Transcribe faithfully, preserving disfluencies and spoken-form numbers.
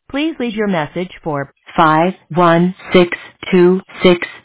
Please leave your message for five one six two six